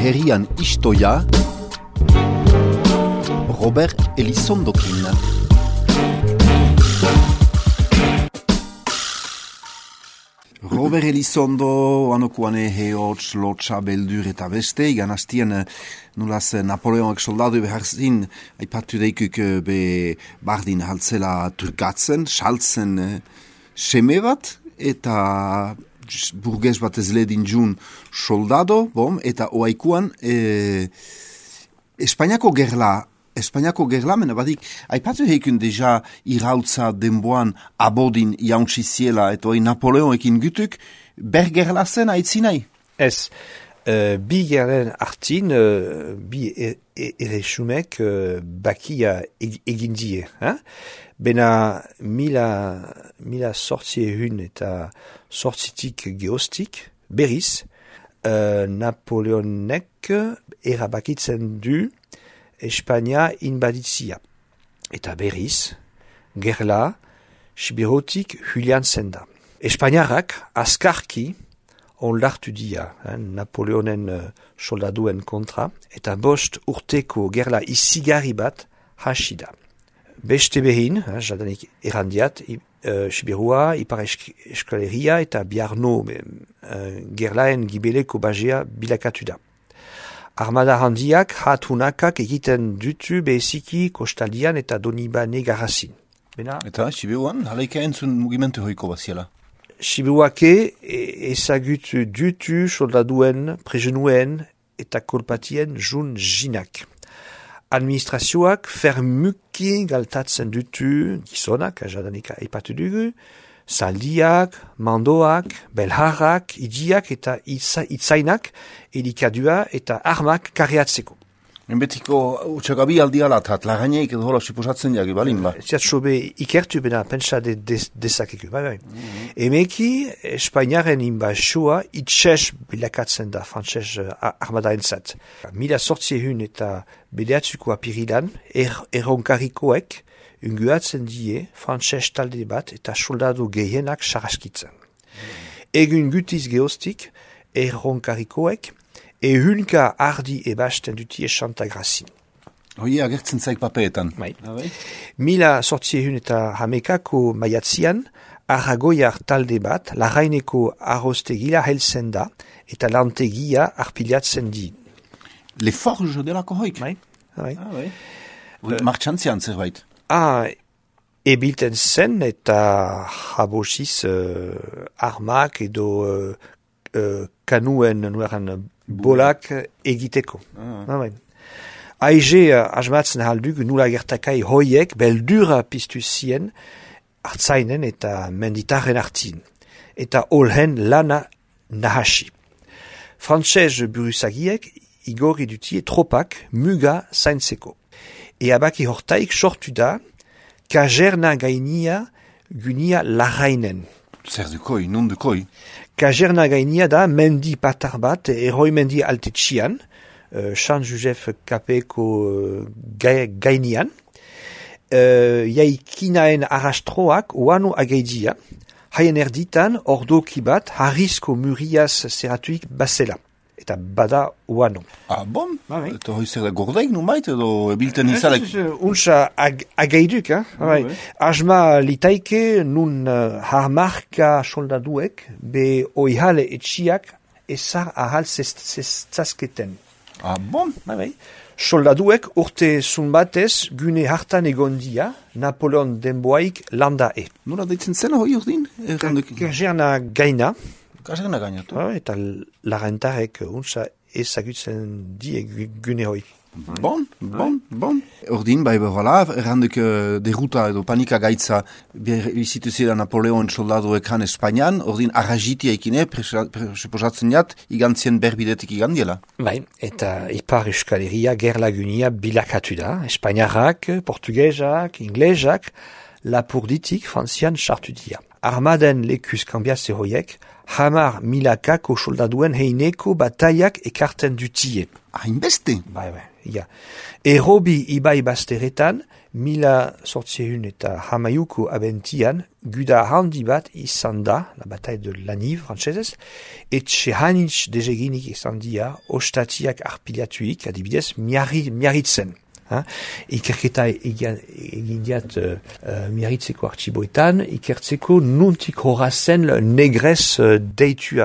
herrian istoia, Robert Elizondokin. Robert Elizondo, anokuane heotz, lotxa, beldur eta beste, igan hastien nulaz Napoleonek soldadu behar zin, aipatu deikuk be bardin haltzela turkatzen, saltzen seme bat, eta burgez bat ez ledin jun soldado, eta oaikuan Espainiako gerla, mena badik, aipatu heikun deja irautza denboan abodin jauntsi ziela, eta hoi Napoleonekin gutuk, bergerla zen aitzinai? Ez, bi gerlen hartin, bi erresumek bakia egin die. Bena mila sortziehun eta sortzitik geostik, berriz, Napoleonek erabakitzen du Espainia inbaditzia. Eta berriz, gerla, Sibirotik huliantzen da. Espainiarrak askarki onlartu dia, Napoleonen soldaduen kontra, eta 5 urteko gerla izigarri bat hasi da. Beste behin, jadanik errandiat, Sibirua, Ipar Eskaleria eta Biarno gerlaen gibeleko bazea bilakatu da. Armada handiak hatunakak egiten dutu beziki kostaldian eta Donibane garrazin. Eta Sibiruan, halaika entzun mugimentu hoiko baziela? Sibiruake ezagutu dutu soldaduen, prezenuen eta kolpatien jun jinak. Administrazioak fermuki galtatzen dutu gizonak, jadanik aipatu dugu, zaldiak, mandoak, belharrak, idiak eta itzainak, elikadua eta armak karriatzeko. Enbetiko utxagabi aldialatat, lagaineik edo hola siposatzen jagi, balin ba? Ziatsobe ikertu bena pentsa dezakeku, bai. Emeki, Espainiaren inbazioa itxez bilakatzen da frantses armadaentzat. 1800 eta bedeatzuko apirilan, erronkarikoek, unguatzen die frantses talde bat eta soldadu gehienak saraskitzen. Egun gutiz geostik, erronkarikoek, ehunka ardi ebasten dutie Santagrazin. Hoi agertzen zaik papeetan. Bai. 1800 eta hamekako maiatzian, Aragoiar talde bat, Larraineko arrostegila heltzen da, eta lantegia arpilatzen di. Le forge delako hoik? Bai. Martxantzian zerbait? Ebilten zen eta jabosiz armak edo kanuen nueran bolak egiteko. Aize asmatzen halduk nula gertakai hoiek beldura piztu zien hartzainen eta menditarren hartin. Eta olhen lana nahasi. Frantses buruzagiek igorri dutie tropak muga zaintzeko. Eabaki hortaik sortu da kajerna gainia gunia larrainen. Zer dukoi, non dukoi? Kajerna gainia da mendi patar bat eroi mendi altetxian, San Josef kapeko gainian, jaikinaen arrastroak oano agaidia, haien erditan ordoki bat harrizko muriaz zeratuik bazela. Eta bada oano. Bon? Eta hoi zer da gordeik numait edo ebilten izalek? Unsa agaiduk, Asma litaike nun harmarka soldaduek be oihale etxiak ezar ahal zazketen. Bon? Soldaduek urte zunbatez gune hartan egondia Napoleon denboaik landa e. Nola deitzen zen hoi urdin? Kajerna gaina. Kajerna gaina, eta larentarek unsa ezagutzen die gune hoi. Bon. Ordin, bai behola, erranduk deruta edo panika gaitza bizitu zira Napoleon soldadu ekan Espainian, ordin arrajitia ikine, presuposatzen jat, igantzien berbidetik igandiela. Bai, eta Ipar Euskaleria gerlagunia bilakatu da, Espainiarrak, Portugesak, Inglesak, lapurditik frantzian sartu dia. Armaden lekuz kambiatze hoiek, 10.000 soldaduen heineko bataiak ekarten dutie. Hainbeste? Bai. Erobi ibai bazteretan, 18hamaiuko abentian, guda handi bat izan da, la bataille de Laniv, frantsesez, etxe hanitz dezeginik izan dia, ostatiak arpilatuik, adibidez, miarritzen. Ikerketa egin diat miarritzeko artxiboetan, ikertzeko nuntik horazen negrez deitua.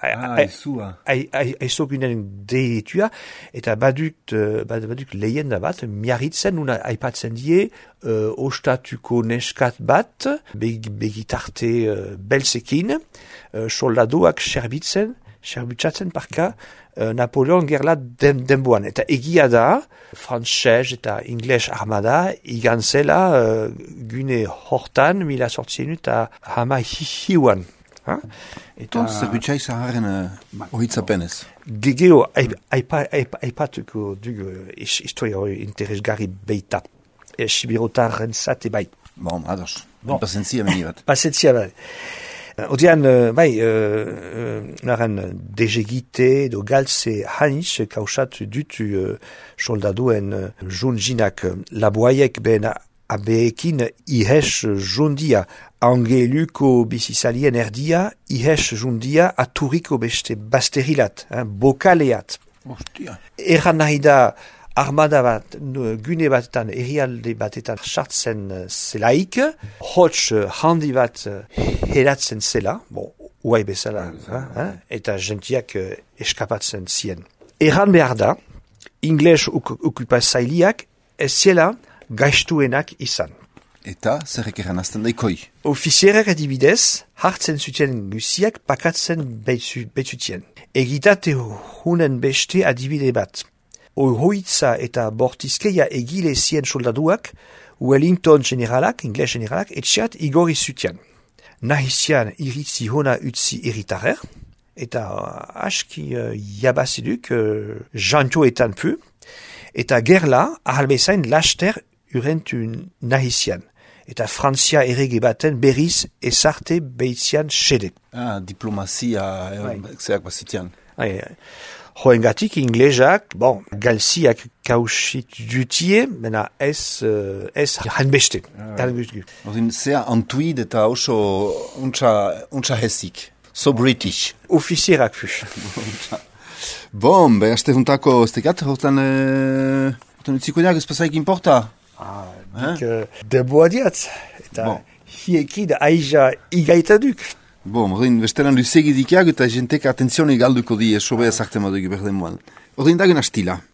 Aizokunen deitua, eta baduk lehenda bat, miarritzen, nuna aipatzen die, ostatuko neskat bat, begitarte belzekin, soldaduak serbitzatzen parka, Napoleon gerla denboan. Eta egia da, frantses eta ingles armada, igan zela gune hortan, 18hamaiuan. Eta zerbitzai zaharen ohitzapenez. Gegeo, aipatuko dugu historia hori interesgarri beita. Sibirotarren zate bai. Bon, ados. Pasentzia meni bat. Pasentzia bai. Odian, naren dezegite edo galtze hanitz kausat dutu soldaduen junjinak laboaiek ben abeekin ihes jundia angeluko bizizalien erdia ihes jundia aturiko beste basterilat, bokaleat. Ostia. Erran nahi da armada bat, gune batetan, herrialde batetan sartzen zelaik, hots handi bat heratzen zela, uai bezala, eta gentiak eskapatzen zien. Erran behar da, ingles okupazailiak ez zela gaiztuenak izan. Eta zerrek erranazten daikoi? Ofizierak adibidez, hartzen zuten guziak pakatzen betzutien. Egitate hunen beste adibide bat. Ohoitza eta bortizkeia egile zien soldaduak, Wellington generalak, ingles generalak, etxeat igorri zutian. Nahizian iritzi hona utzi eritarer, eta aski jabaziduk jantoetan pu, eta gerla ahalbezain laster urentu nahizian. Eta Frantzia errege baten berriz ezarte beitzian xede. Diplomazia, zeak bazitian. Hoengatik inglesak, galziak kausit dutie, mena ez hanbeste. Zea antuid eta oso untsa hesik. So British. Ofizierak fu. Aste juntako estekat, hortan utziko diak, ez pasaik importa? Deboa diat, eta hiekid aiza igaitaduk. Bestelan luzegidikiak eta jentek atentzione galduko die sobea zarte madugu berden moan. Dagen astila.